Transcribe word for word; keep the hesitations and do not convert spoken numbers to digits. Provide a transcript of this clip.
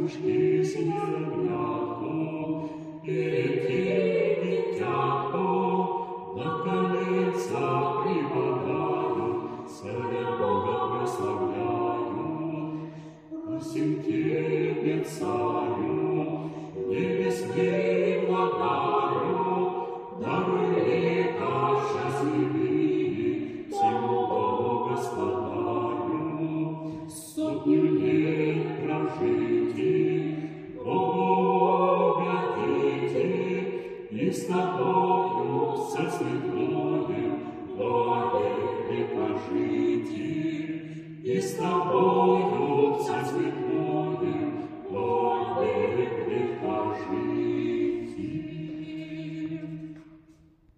пастушки с ягнятку, перейти дитятку, на колеца припадаю, царя Бога прославляю. Просим Тебе, Царю, небесный владарю, даруй лето счастливые всему Богу-Господарю. Сотню лет прожите, Богу обратите, и с Тобою со святою благе прожите, и с Тобою со святою